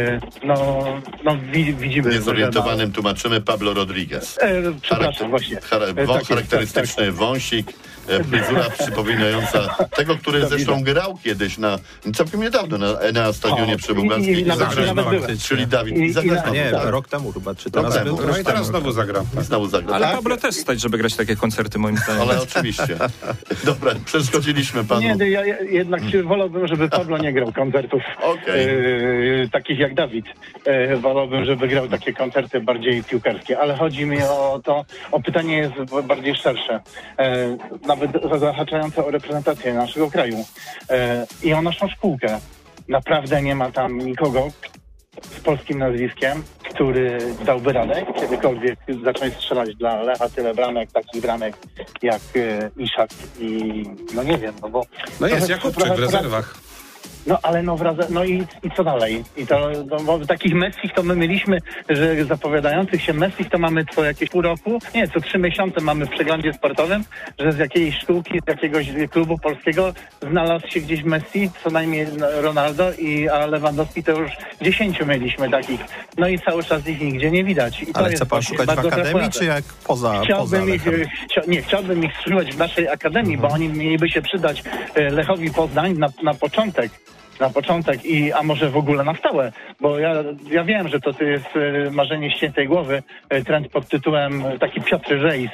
No, no widzimy... Niezorientowanym ma... tłumaczymy Pablo Rodriguez. E, przepraszam, Charakter... właśnie. Char... Tak charakterystyczny jest, tak, tak. wąsik, fryzura przypominająca tego, który zresztą grał kiedyś na całkiem niedawno na, na stadionie przy Bułgarskiej. Czyli Dawid. I, i, i, nie, tak. rok temu chyba, czy teraz rok był? Temu. No i teraz znowu zagra. Znowu zagra. Ale tak? Pablo też stać, żeby grać takie koncerty, moim zdaniem. Ale oczywiście. Dobra, przeszkodziliśmy panu. Nie, ja jednak wolałbym, żeby Pablo nie grał koncertów okay. e, takich jak Dawid. E, wolałbym, żeby grał takie koncerty bardziej piłkarskie. Ale chodzi mi o to, o pytanie jest bardziej szersze. E, nawet zahaczające o reprezentację naszego kraju. E, I o naszą szkółkę. Naprawdę nie ma tam nikogo z polskim nazwiskiem, który dałby radę kiedykolwiek zacząć strzelać dla Lecha tyle bramek, takich bramek jak e, Iszak i no nie wiem, no bo... No jest Jakubczyk w rezerwach. No ale no, wraz, no i, i co dalej? I to, no, bo takich Messich to my mieliśmy, że zapowiadających się Messich to mamy co jakieś pół roku, nie, co trzy miesiące mamy w przeglądzie sportowym, że z jakiejś sztuki, z jakiegoś klubu polskiego znalazł się gdzieś Messi, co najmniej Ronaldo, i, a Lewandowski to już dziesięciu mieliśmy takich. No i cały czas ich nigdzie nie widać. I to ale jest chce pan szukać w akademii, czy jak poza, chciałbym poza ich, chcia, Nie, chciałbym ich szukać w naszej akademii, mhm. bo oni mieliby się przydać Lechowi Poznań na, na początek. Na początek, i a może w ogóle na stałe, bo ja, ja wiem, że to, to jest y, marzenie świętej głowy, y, trend pod tytułem y, taki Piotr Rejs.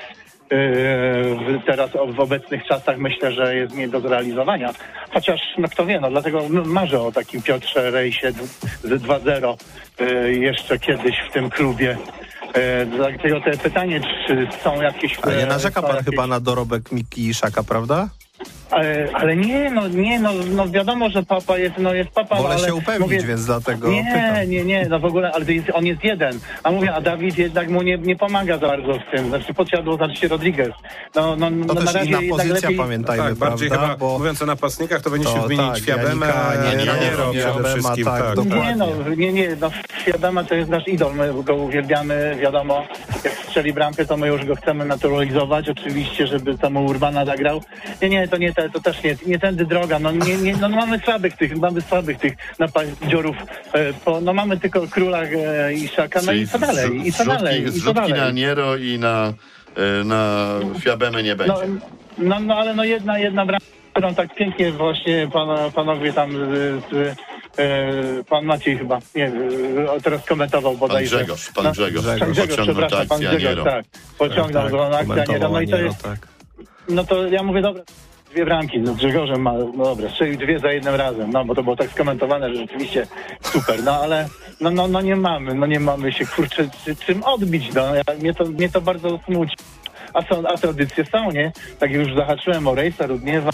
Yy, teraz w obecnych czasach myślę, że jest nie do zrealizowania. Chociaż, no kto wie, no dlatego marzę o takim Piotrze Rejsie z dwa zero yy, jeszcze kiedyś w tym klubie. Yy, dlatego to pytanie, czy są jakieś... Ale nie narzeka pan jakieś... chyba na dorobek Miki Iszaka, prawda? Ale, ale nie, no nie, no, no wiadomo, że papa jest, no jest papa, Wolę ale... się upewnić, mówię, więc dlatego Nie, pytam. nie, nie, no w ogóle, ale jest, on jest jeden. A mówię, a Dawid jednak mu nie, nie pomaga za bardzo w tym. Znaczy podsiadło, znaczy się Rodriguez. No, no, to no, też na razie inna pozycja, lepiej... pamiętajmy, tak, bardziej prawda? chyba, bo... mówiąc o napastnikach, to będzie się wymienić tak, Fiabemę, a nie Raniero przede wszystkim. Tak, tak. Nie, no, nie, nie, no Fiabema to jest nasz idol, my go uwielbiamy, wiadomo, jak strzeli bramkę, to my już go chcemy naturalizować, oczywiście, żeby temu Urbana zagrał. Nie, nie, to nie, to, to też nie, nie tędy droga, no nie, nie, no mamy słabych tych, mamy słabych tych napadziorów, e, po, no mamy tylko Króla e, Iszaka, no i co dalej, i co dalej, i co dalej. na Raniero i na, na Fiabemę nie będzie. No, no, no ale no jedna, jedna bramka, którą tak pięknie właśnie pan, panowie tam z, z, e, pan Maciej chyba, nie, teraz komentował bodajże. Pan Grzegorz, pan Grzegorz, no, pan Grzegorz, przepraszam, pan Grzegorz, tak, pociągnął tak, tak, akcję Aniero, no i to jest, tak. No to ja mówię, dobra, dwie bramki z Grzegorzem, ma, no dobra, strzelił dwie za jednym razem, no bo to było tak skomentowane, że rzeczywiście super, no ale no, no, no nie mamy, no nie mamy się, kurczę, czym odbić, no, ja, mnie, to, mnie to bardzo smuci. A, są, a te audycje są, nie? Tak jak już zahaczyłem o Rejsa, Rudniewa.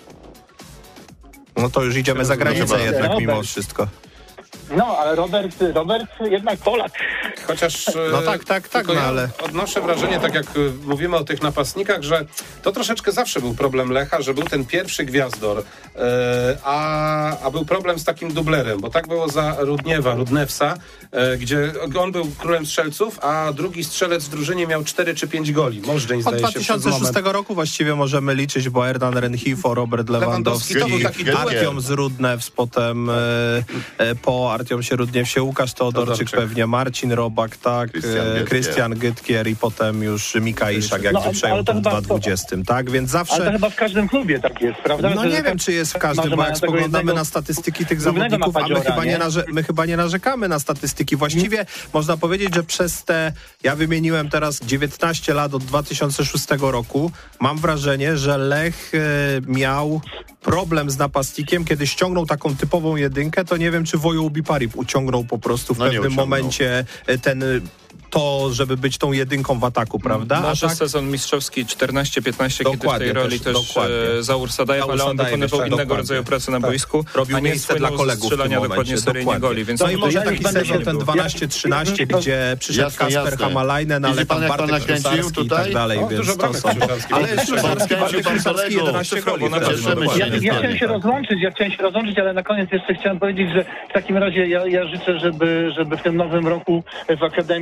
No to już idziemy za granicę jednak Robert. mimo wszystko. No, ale Robert, Robert jednak Polak. Chociaż no tak, tak, tak, no, ja ale odnoszę wrażenie, tak jak mówimy o tych napastnikach, że to troszeczkę zawsze był problem Lecha, że był ten pierwszy gwiazdor, yy, a, a był problem z takim dublerem, bo tak było za Rudniewa, Rudnewsa, yy, gdzie on był królem strzelców, a drugi strzelec w drużynie miał cztery czy pięć goli. Możdżeń, zdaje się. Od dwa tysiące szóstego roku właściwie możemy liczyć, bo Erdan Renhifo, Robert Lewandowski, Lewandowski Artiom z Rudnews, potem e, e, po Artiom się Rudniew się Łukasz Teodorczyk, Teodorczyk pewnie, Marcin Robak, tak, Krystian Gytkier i potem już Mika Iszak, jak no, przejął to w dwa tysiące dwudziestym, tak, więc zawsze... Ale to chyba w każdym klubie tak jest, prawda? No nie wiem, czy jest w każdym, bo jak spoglądamy jednego, na statystyki tych zawodników, a my chyba, nie? Nie narze- my chyba nie narzekamy na statystyki. Właściwie hmm. można powiedzieć, że przez te, ja wymieniłem teraz dziewiętnaście lat od dwa tysiące szóstego roku, mam wrażenie, że Lech e, miał problem z napastnikiem, kiedy ściągnął taką typową jedynkę, to nie wiem, czy Wojo Ubiparip uciągnął po prostu w no pewnym momencie ten... to, żeby być tą jedynką w ataku, prawda? Może tak... sezon mistrzowski czternaście piętnaście, kiedy w tej roli też, też Zaur Sadajew, ale on wykonywał tak, innego dokładnie. rodzaju pracy na tak. boisku, robił a nie miejsce dla kolegów strzelania dokładnie seryjnie goli. Więc no i może taki sezon ten dwanaście trzynaście, gdzie przyszedł Kasper Hamalainen, ale tam Bartek Krusarski i tak dalej, więc to są... Ale Krusarski, Bartek Krusarski jedenaście goli. Ja chciałem się rozłączyć, ja chciałem się rozłączyć, ale na koniec jeszcze chciałem powiedzieć, że w takim razie ja życzę, żeby w tym nowym roku w Akademii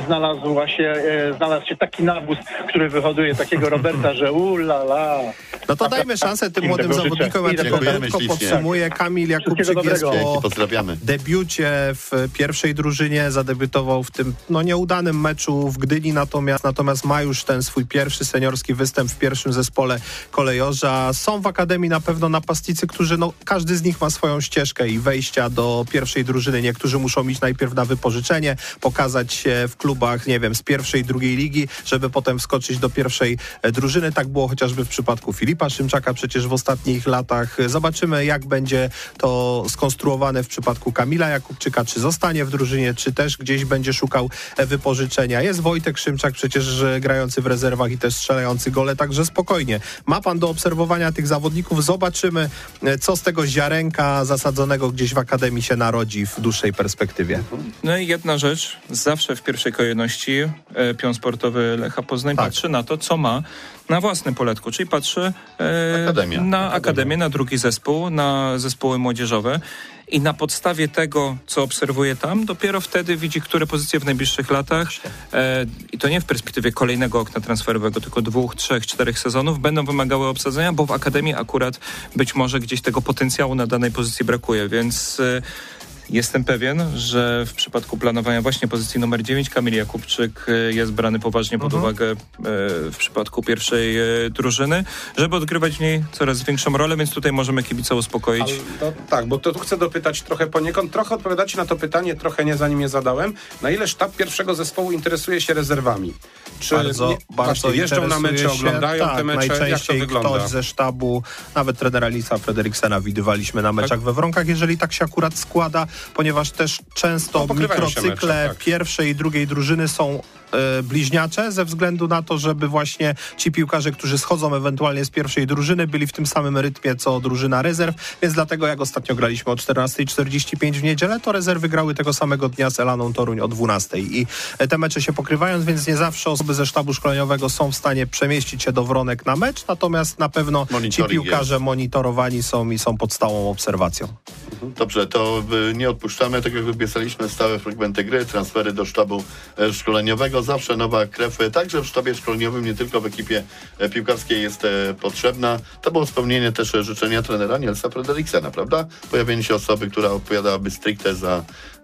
znalazł się, e, znalazł się taki nawóz, który wyhoduje takiego Roberta, że ulala. No to dajmy szansę tym młodym zawodnikom. Ja tylko krótko podsumuję. Kamil Jakubczyk jest po debiucie w pierwszej drużynie, zadebiutował w tym no nieudanym meczu w Gdyni, natomiast, natomiast ma już ten swój pierwszy seniorski występ w pierwszym zespole kolejorza. Są w Akademii na pewno napastnicy, którzy no każdy z nich ma swoją ścieżkę i wejścia do pierwszej drużyny. Niektórzy muszą iść najpierw na wypożyczenie, pokazać się w klubach, nie wiem, z pierwszej, drugiej ligi, żeby potem wskoczyć do pierwszej drużyny. Tak było chociażby w przypadku Filipa Szymczaka przecież w ostatnich latach. Zobaczymy, jak będzie to skonstruowane w przypadku Kamila Jakubczyka, czy zostanie w drużynie, czy też gdzieś będzie szukał wypożyczenia. Jest Wojtek Szymczak przecież grający w rezerwach i też strzelający gole, także spokojnie. Ma pan do obserwowania tych zawodników. Zobaczymy, co z tego ziarenka zasadzonego gdzieś w Akademii się narodzi w dłuższej perspektywie. No i jedna rzecz, zawsze w pierwszej kolejności e, pion sportowy Lecha Poznań tak. patrzy na to, co ma na własnym poletku, czyli patrzy e, Akademia. na Akademia. Akademię, na drugi zespół, na zespoły młodzieżowe i na podstawie tego, co obserwuje tam, dopiero wtedy widzi, które pozycje w najbliższych latach e, i to nie w perspektywie kolejnego okna transferowego, tylko dwóch, trzech, czterech sezonów będą wymagały obsadzenia, bo w Akademii akurat być może gdzieś tego potencjału na danej pozycji brakuje, więc e, jestem pewien, że w przypadku planowania właśnie pozycji numer dziewięć Kamil Jakubczyk jest brany poważnie pod uh-huh. uwagę w przypadku pierwszej drużyny, żeby odgrywać w niej coraz większą rolę, więc tutaj możemy kibica uspokoić. Ale, no, tak, bo to tu chcę dopytać trochę poniekąd, trochę odpowiadacie na to pytanie, trochę nie zanim je zadałem. Na ile sztab pierwszego zespołu interesuje się rezerwami? Czy bardzo, nie, bardzo właśnie, jeżdżą na mecze, się, oglądają tak, te mecze, najczęściej jak to wygląda? Ktoś ze sztabu, nawet trenera Lisa Frederiksena widywaliśmy na meczach tak? we Wronkach, jeżeli tak się akurat składa, ponieważ też często no, mikrocykle mecze, tak. pierwszej i drugiej drużyny są e, bliźniacze ze względu na to, żeby właśnie ci piłkarze, którzy schodzą ewentualnie z pierwszej drużyny, byli w tym samym rytmie co drużyna rezerw, więc dlatego jak ostatnio graliśmy o czternasta czterdzieści pięć w niedzielę, to rezerwy grały tego samego dnia z Elaną Toruń o dwunastej i te mecze się pokrywają, więc nie zawsze osoby ze sztabu szkoleniowego są w stanie przemieścić się do Wronek na mecz, natomiast na pewno Monitoring ci piłkarze jest. monitorowani są i są pod stałą obserwacją. Dobrze, to nie odpuszczamy, tak jak wypisaliśmy stałe fragmenty gry, transfery do sztabu szkoleniowego, zawsze nowa krew, także w sztabie szkoleniowym, nie tylko w ekipie piłkarskiej jest potrzebna. To było spełnienie też życzenia trenera Nielsa Frederiksena, prawda? Pojawienie się osoby, która odpowiadałaby stricte za,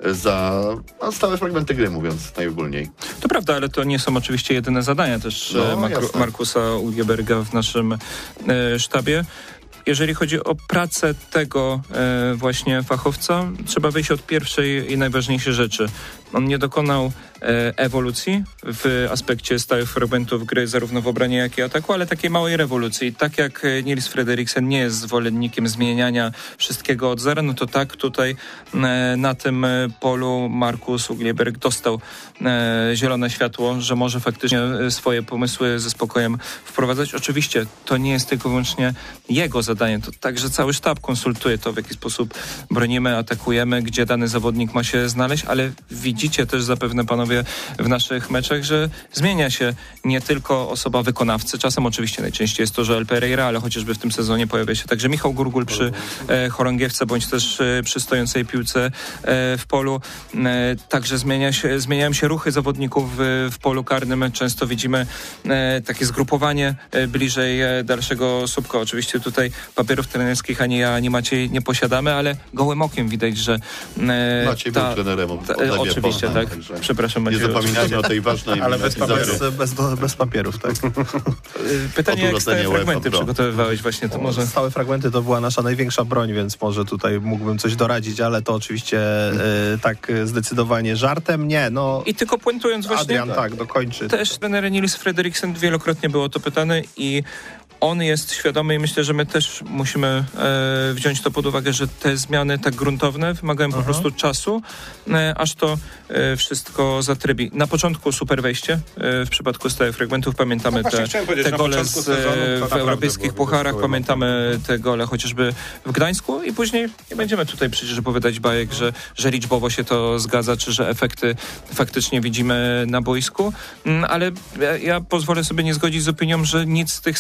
za no, stałe fragmenty gry, mówiąc najogólniej. To prawda, ale to nie są oczywiście jedyne zadania też no, Marku, Markusa Ugieberga w naszym e, sztabie. Jeżeli chodzi o pracę tego e, właśnie fachowca, trzeba wyjść od pierwszej i najważniejszej rzeczy. On nie dokonał e, ewolucji w aspekcie stałych fragmentów gry, zarówno w obronie, jak i ataku, ale takiej małej rewolucji. Tak jak Niels Frederiksen nie jest zwolennikiem zmieniania wszystkiego od zera, no to tak tutaj e, na tym polu Markus Uglieberg dostał e, zielone światło, że może faktycznie swoje pomysły ze spokojem wprowadzać. Oczywiście to nie jest tylko wyłącznie jego zadanie, to także cały sztab konsultuje to, w jaki sposób bronimy, atakujemy, gdzie dany zawodnik ma się znaleźć, ale widzicie też zapewne panowie w naszych meczach, że zmienia się nie tylko osoba wykonawcy, czasem oczywiście najczęściej jest to Joel Pereira, ale chociażby w tym sezonie pojawia się także Michał Gurgul przy e, chorągiewce, bądź też e, przy stojącej piłce e, w polu. E, także zmienia się, zmieniają się ruchy zawodników w, w polu karnym. Często widzimy e, takie zgrupowanie e, bliżej e, dalszego słupka. Oczywiście tutaj papierów trenerskich ani ja, ani Maciej nie posiadamy, ale gołym okiem widać, że e, Maciej ta, był trenerem. Ta, e, oczywiście, tak. Przepraszam, Maciej. Nie zapominajmy o tej ważnej ale bez, bez, bez, bez papierów, tak. Pytanie, jak stałe fragmenty przygotowywałeś właśnie, to może... Stałe fragmenty to była nasza największa broń, więc może tutaj mógłbym coś doradzić, ale to oczywiście e, tak zdecydowanie żartem, nie, no... I tylko puentując właśnie... Adrian, tak, dokończy. Też trener Niels Frederiksen wielokrotnie było to pytany i on jest świadomy i myślę, że my też musimy e, wziąć to pod uwagę, że te zmiany tak gruntowne wymagają Aha. po prostu czasu, e, aż to e, wszystko zatrybi. Na początku super wejście e, w przypadku stałych fragmentów. Pamiętamy no te, te gole z, sezonu, w europejskich pucharach, pamiętamy te gole chociażby w Gdańsku i później nie będziemy tutaj przecież opowiadać bajek, że, że liczbowo się to zgadza, czy że efekty faktycznie widzimy na boisku, mm, ale ja, ja pozwolę sobie nie zgodzić z opinią, że nic z tych stałych fragmentów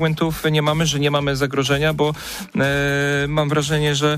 fragmentów nie mamy, że nie mamy zagrożenia, bo e, mam wrażenie, że,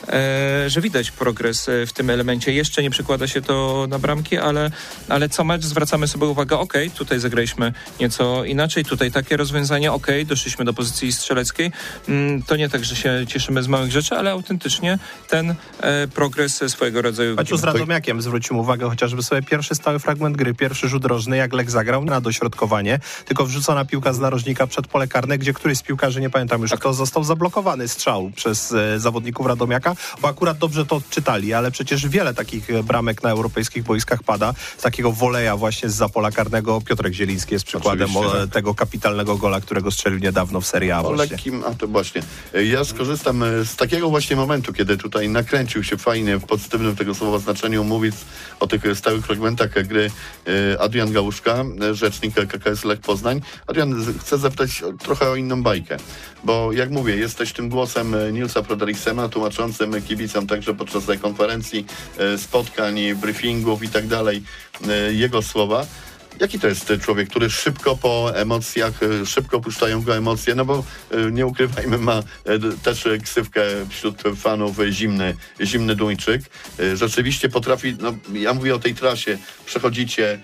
e, że widać progres w tym elemencie. Jeszcze nie przekłada się to na bramki, ale, ale co mecz zwracamy sobie uwagę, ok, tutaj zagraliśmy nieco inaczej, tutaj takie rozwiązanie, ok, doszliśmy do pozycji strzeleckiej. Mm, to nie tak, że się cieszymy z małych rzeczy, ale autentycznie ten e, progres swojego rodzaju. Meczu z Radomiakiem zwróćmy uwagę chociażby sobie pierwszy stały fragment gry, pierwszy rzut rożny, jak Lech zagrał na dośrodkowanie, tylko wrzucona piłka z narożnika przed pole karne, gdzie któryś z piłkarzy, nie pamiętam już tak. kto, został zablokowany strzał przez e, zawodników Radomiaka, bo akurat dobrze to odczytali, ale przecież wiele takich bramek na europejskich boiskach pada z takiego woleja właśnie zza pola karnego. Piotrek Zieliński jest przykładem o, tak. tego kapitalnego gola, którego strzelił niedawno w Serie A. O lekkim, a to właśnie. Ja skorzystam z takiego właśnie momentu, kiedy tutaj nakręcił się fajnie, w pozytywnym tego słowa znaczeniu, mówiąc o tych stałych fragmentach gry Adrian Gałuszka, rzecznik K K S Lech Poznań. Adrian, chcę zapytać trochę o inną bajkę, bo jak mówię, jesteś tym głosem Nilsa Frederiksena, tłumaczącym kibicom także podczas tej konferencji, spotkań, briefingów i tak dalej, jego słowa. Jaki to jest człowiek, który szybko po emocjach, szybko puszczają go emocje, no bo nie ukrywajmy, ma też ksywkę wśród fanów zimny, zimny Duńczyk. Rzeczywiście potrafi, no ja mówię o tej trasie, przechodzicie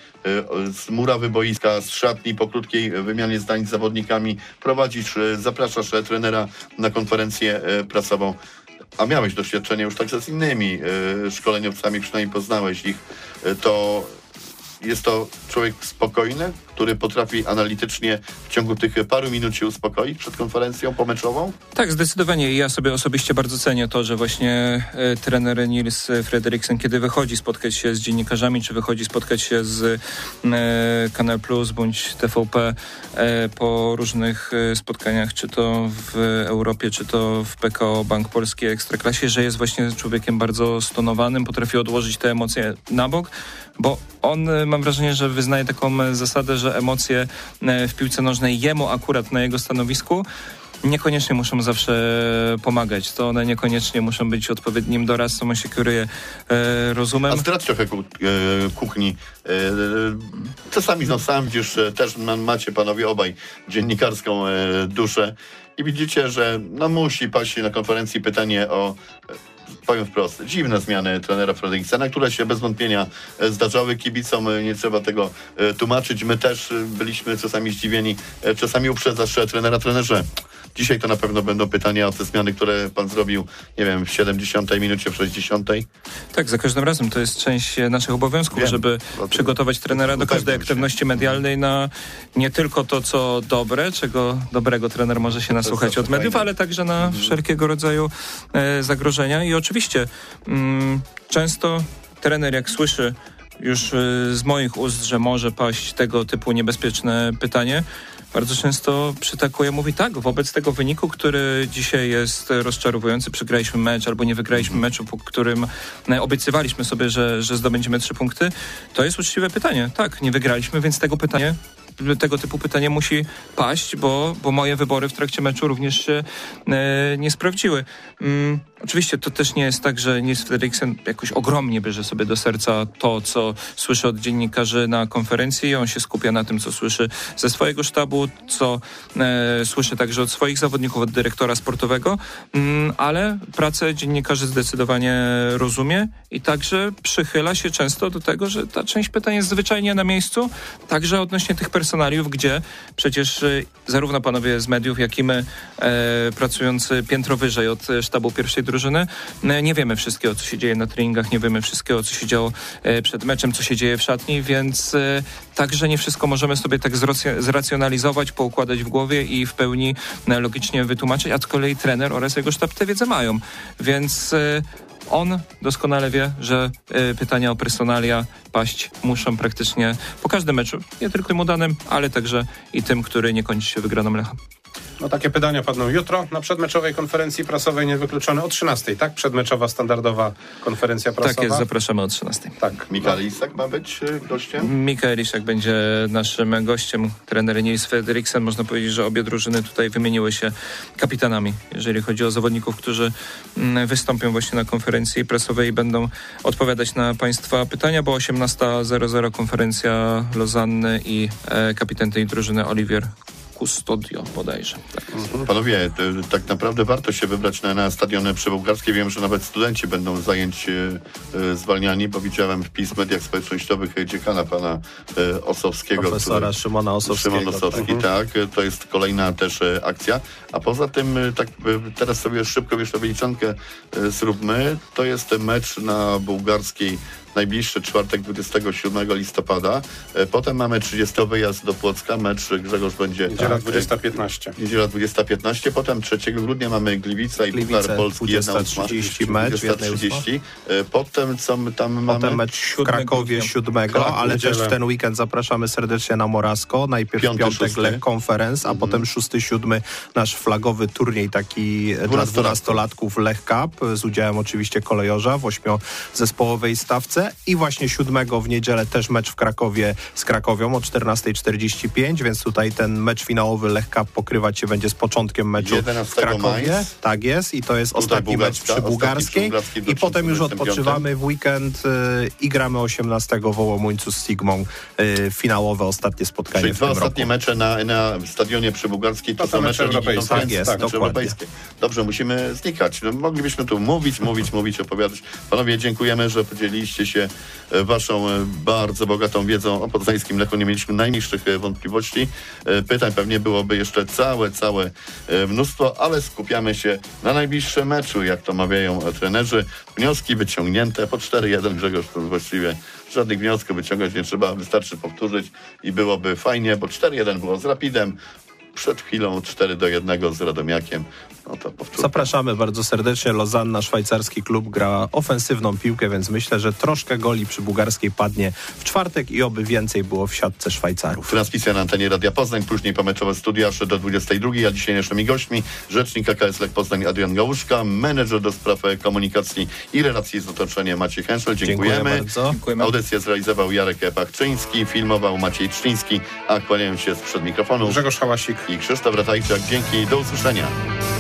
z murawy boiska, z szatni po krótkiej wymianie zdań z zawodnikami, prowadzisz, zapraszasz trenera na konferencję prasową. A miałeś doświadczenie już także z innymi szkoleniowcami, przynajmniej poznałeś ich, to jest to człowiek spokojny, który potrafi analitycznie w ciągu tych paru minut się uspokoić przed konferencją pomeczową? Tak, zdecydowanie. Ja sobie osobiście bardzo cenię to, że właśnie e, trener Nils Frederiksen, kiedy wychodzi spotkać się z dziennikarzami, czy wychodzi spotkać się z e, Kanal Plus bądź T V P e, po różnych e, spotkaniach, czy to w Europie, czy to w P K O Bank Polski Ekstraklasie, że jest właśnie człowiekiem bardzo stonowanym, potrafi odłożyć te emocje na bok, bo on, mam wrażenie, że wyznaje taką zasadę, że emocje w piłce nożnej jemu akurat na jego stanowisku niekoniecznie muszą zawsze pomagać. To one niekoniecznie muszą być odpowiednim doradcą, on się kieruje e, rozumem. A zdradź trochę ku, e, kuchni. E, czasami no sam widzisz, też macie panowie obaj dziennikarską e, duszę i widzicie, że no musi paść na konferencji pytanie o powiem wprost, dziwne zmiany trenera Frederiksena, które się bez wątpienia zdarzały kibicom, nie trzeba tego tłumaczyć. My też byliśmy czasami zdziwieni, czasami uprzedzasz trenera, trenerze. Dzisiaj to na pewno będą pytania o te zmiany, które pan zrobił, nie wiem, w siedemdziesiątej minucie, w sześćdziesiątej. Tak, za każdym razem to jest część naszych obowiązków, Wiem. żeby to, przygotować trenera do każdej aktywności medialnej na nie tylko to, co dobre, czego dobrego trener może się nasłuchać od mediów, ale także na mhm. wszelkiego rodzaju e, zagrożenia. I oczywiście mm, często trener, jak słyszy już y, z moich ust, że może paść tego typu niebezpieczne pytanie, bardzo często przytakuje, mówi tak, wobec tego wyniku, który dzisiaj jest rozczarowujący, przegraliśmy mecz albo nie wygraliśmy meczu, po którym obiecywaliśmy sobie, że, że zdobędziemy trzy punkty, to jest uczciwe pytanie. Tak, nie wygraliśmy, więc tego pytanie tego typu pytanie musi paść, bo, bo moje wybory w trakcie meczu również się e, nie sprawdziły. Mm, oczywiście to też nie jest tak, że Nils Frederiksen jakoś ogromnie bierze sobie do serca to, co słyszy od dziennikarzy na konferencji. On się skupia na tym, co słyszy ze swojego sztabu, co e, słyszy także od swoich zawodników, od dyrektora sportowego, mm, ale pracę dziennikarzy zdecydowanie rozumie i także przychyla się często do tego, że ta część pytań jest zwyczajnie na miejscu, także odnośnie tych personaliów, gdzie przecież e, zarówno panowie z mediów, jak i my e, pracujący piętro wyżej od sztabu pierwszej drużyny, e, nie wiemy wszystkiego, co się dzieje na treningach, nie wiemy wszystkiego, co się działo e, przed meczem, co się dzieje w szatni, więc e, także nie wszystko możemy sobie tak zrac- zracjonalizować, poukładać w głowie i w pełni e, logicznie wytłumaczyć, a z kolei trener oraz jego sztab tę wiedzę mają, więc e, on doskonale wie, że y, pytania o personalia paść muszą praktycznie po każdym meczu. Nie tylko tym udanym, ale także i tym, który nie kończy się wygraną Lecha. No takie pytania padną jutro na przedmeczowej konferencji prasowej niewykluczone o trzynastej, tak? Przedmeczowa, standardowa konferencja prasowa. Tak jest, zapraszamy o trzynastej. Tak. Mikael Isak ma być gościem? Mikael Isak będzie naszym gościem. Trener Nils Frederiksen, można powiedzieć, że obie drużyny tutaj wymieniły się kapitanami, jeżeli chodzi o zawodników, którzy wystąpią właśnie na konferencji prasowej i będą odpowiadać na państwa pytania, bo osiemnasta zero zero konferencja Lozanny i e, kapitan tej drużyny Olivier Custodio bodajże. Tak. Mhm. Panowie, tak naprawdę warto się wybrać na, na stadiony przybułgarskie. Wiem, że nawet studenci będą zajęć e, zwalniani, bo widziałem wpis w mediach społecznościowych dziekana pana e, Osowskiego. Profesora który, Szymona Osowskiego. Szymon Osowski, tak. tak. To jest kolejna też e, akcja. A poza tym, e, tak e, teraz sobie szybko jeszcze wyliczankę e, zróbmy. To jest mecz na bułgarskiej najbliższy czwartek, dwudziestego siódmego listopada. E, potem mamy trzydziesty wyjazd do Płocka. Mecz Grzegorz będzie... Niedziela dwudziesta piętnaście. Niedziela dwudziesta piętnaście. Potem trzeciego grudnia mamy Gliwica i Puchar Polski. dwudziesta trzydzieści mecz. dwudziesta trzydzieści. E, potem co my tam potem mamy? Potem mecz w Krakowie siódmego, tak, ale niedzielę. Też w ten weekend zapraszamy serdecznie na Morasko. Najpierw Piąty, piątek Lech Conference, a mm. potem szósty, siódmy nasz flagowy turniej taki dla dwunastolatków Lech Cup z udziałem oczywiście kolejorza w ośmiozespołowej stawce. I właśnie siódmego w niedzielę też mecz w Krakowie z Krakowią o czternasta czterdzieści pięć, więc tutaj ten mecz finałowy Lech Cup pokrywać się będzie z początkiem meczu w Krakowie. Maj. Tak jest i to jest tutaj ostatni mecz przy bułgarskiej i potem już odpoczywamy w weekend y, i gramy osiemnastego w Ołomuńcu z Sigmą y, finałowe, ostatnie spotkanie. Czyli w dwa tym ostatnie roku. mecze na, na stadionie przybułgarskiej to, to są mecze europejskie. Tak jest, tak, europejskie. Dobrze, musimy znikać. No, moglibyśmy tu mówić, mówić, mówić, opowiadać. Panowie, dziękujemy, że podzieliliście się waszą bardzo bogatą wiedzą o poznańskim Lechu. Nie mieliśmy najmniejszych wątpliwości. Pytań pewnie byłoby jeszcze całe, całe mnóstwo, ale skupiamy się na najbliższym meczu, jak to mawiają trenerzy. Wnioski wyciągnięte po cztery jeden. Grzegorz, to właściwie żadnych wniosków wyciągać nie trzeba, wystarczy powtórzyć i byłoby fajnie, bo cztery jeden było z Rapidem, przed chwilą cztery do jednego z Radomiakiem. No to powtórzę. Zapraszamy bardzo serdecznie. Lozanna, szwajcarski klub, gra ofensywną piłkę, więc myślę, że troszkę goli przy bułgarskiej padnie w czwartek i oby więcej było w siatce Szwajcarów. Transmisja na antenie Radia Poznań, później pomeczowe studia aż do dwudziestej drugiej, a dzisiaj naszymi gośćmi rzecznik A K S Lech Poznań Adrian Gałuszka, menedżer do spraw komunikacji i relacji z otoczeniem Maciej Henschel. Dziękujemy. Dziękuję bardzo. Dziękujemy. Audycję zrealizował Jarek Pachczyński, filmował Maciej Trzciński, a kłaniają się sprzed mikrofonu Grzegorz Hałasik i Krzysztof Ratajczak. Dzięki, do usłyszenia.